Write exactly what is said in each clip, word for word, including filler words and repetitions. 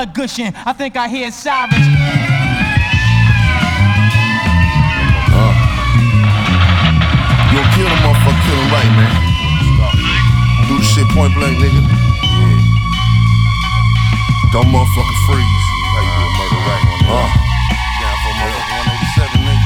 blood gushing. I think I hear sirens. Uh. You don't kill the motherfucker, kill him right, man. Do the shit point blank, nigga. Yeah. Don't motherfucker freeze. How you do a murder right on that? Uh. Down for motherfucker one eighty-seven, nigga.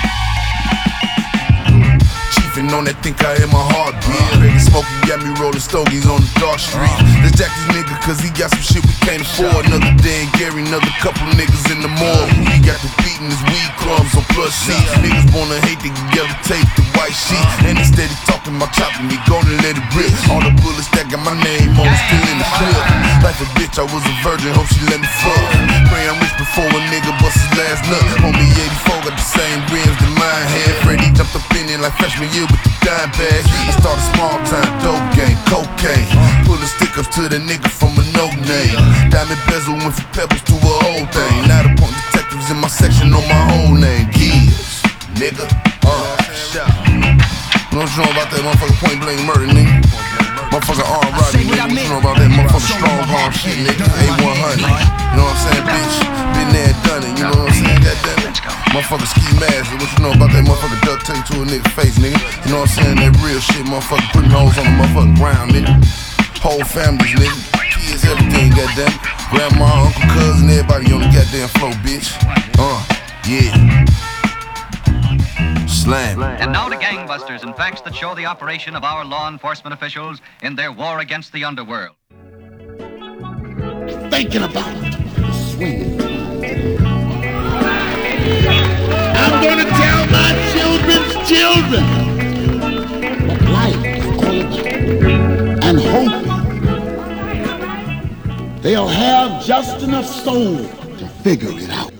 Chiefin' on that, think I hear my heart beat. Baby Smokey got me rolling stogies on the dark street. Let's jack this nigga cause he got some shit we can't afford. Another day in Gary, another couple niggas in the morgue. He got the beating his weed crumbs on plus C. Niggas wanna hate, they can yellow tape the white sheet. And he steady talking about chopping me, gonna let it rip. All the bullets that got my name on still in the clip. Like a bitch, I was a virgin, hope she let me fuck. Pray I'm rich before a nigga bust his last nut. Homie eighty-four got the same rims that mine had. Freddie jumped up in it like freshman year with the dime bag. I started small time, dope game, cocaine. Pulling stick ups to the nigga from a no name. Diamond bezel went from pebbles to a whole thing. Now the point detectives in my section know my whole name. Gibbs, nigga. Uh, you know what you know about that motherfucker point blank murder, nigga? Motherfucker arm robbery, nigga. What you know about that motherfucker strong arm shit, nigga? A one hundred. You know what I'm saying, bitch? Been there and done it, you know what I'm saying? Goddamn it. Motherfucker ski mask. What you know about that motherfucker duct tape to a nigga face, nigga? You know what I'm saying? That real shit, motherfucker putting holes on the motherfucking ground, nigga. Whole families, nigga. Kids, everything, goddamn. Grandma, uncle, cousin, everybody on the goddamn floor, bitch. Uh, yeah. Slam. And now to gangbusters and facts that show the operation of our law enforcement officials in their war against the underworld. Thinking about it. Swinging. I'm gonna tell my children's children what life is all about. And hope they'll have just enough soul to figure it out.